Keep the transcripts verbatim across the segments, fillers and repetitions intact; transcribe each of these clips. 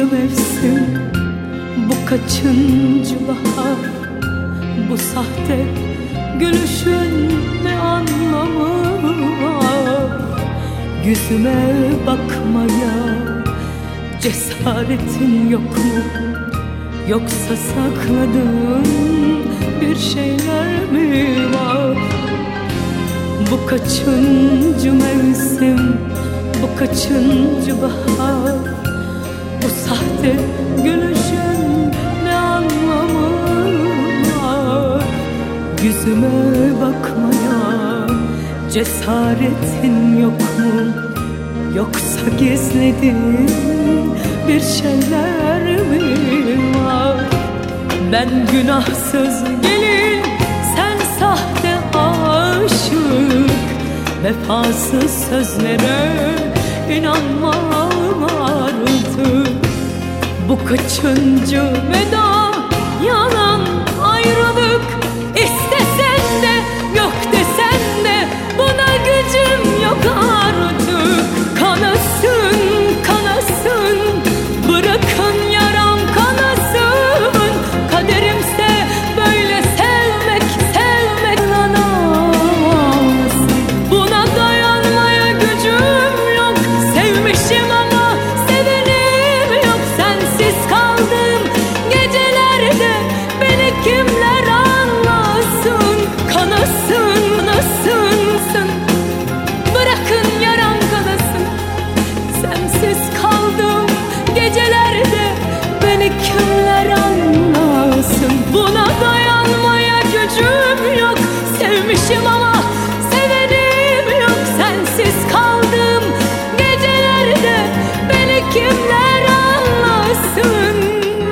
mevsim, bu kaçıncı bahar, bu sahte gülüşün ne anlamı var? Yüzüme bakmaya cesaretin yok mu? Yoksa sakladığın bir şeyler mi var? Bu kaçıncı mevsim, bu kaçıncı bahar, bu sahte gülüşün ne anlamı var? Yüzüme bakmaya cesaretin yok mu? Yoksa gizlediğin bir şeyler mi var? Ben günahsız gelin, sen sahte aşık, vefasız sözlere inanmam artık. Bu kaçıncı veda, yalan ayrılık, istesen de yok desen de buna gücüm yok artık. Kanasın, kanasın, bırakın yaram kanasın. Kaderimse böyle sevmek, sevmek lanaz. Buna dayanmaya gücüm yok, sevmişim ama sevenim yok. Sensiz kaldım gecelerde, beni kimler anlasın? Kanasın, kanasınsın, bırakın yaram kanasın. Sensiz kaldım gecelerde, beni kimler anlasın? Buna dayanmaya gücüm yok, sevmişim ama sevenim yok. Sensiz kaldım gecelerde, beni kimler anlasın?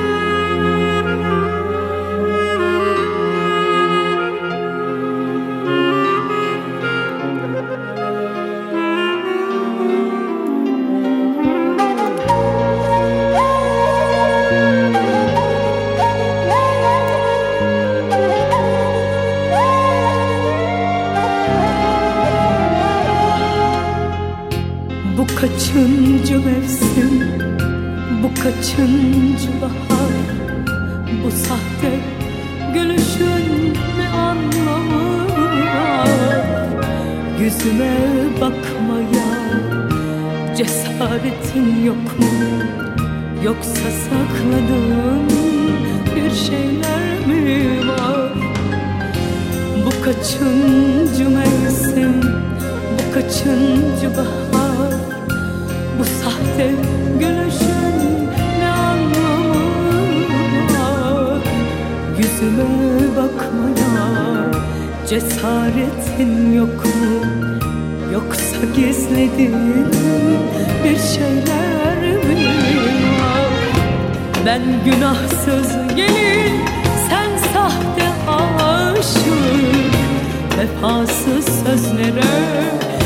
Bu kaçıncı mevsim, bu kaçıncı bahar, bu sahte gülüşün ne anlamı var? Yüzüme bakmaya cesaretin yok mu? Yoksa sakladığın bir şeyler mi var? Bu kaçıncı mevsim, bu kaçıncı bahar, bu sahte gülüşün ne anlamı var? Yüzüme bakmaya cesaretin yok mu? Yoksa gizlediğin bir şeyler mi var? Ben günahsız gelin, sen sahte aşık, vefasız sözlere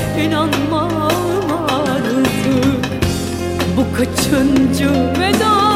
inanmam artık. Bu kaçıncı veda,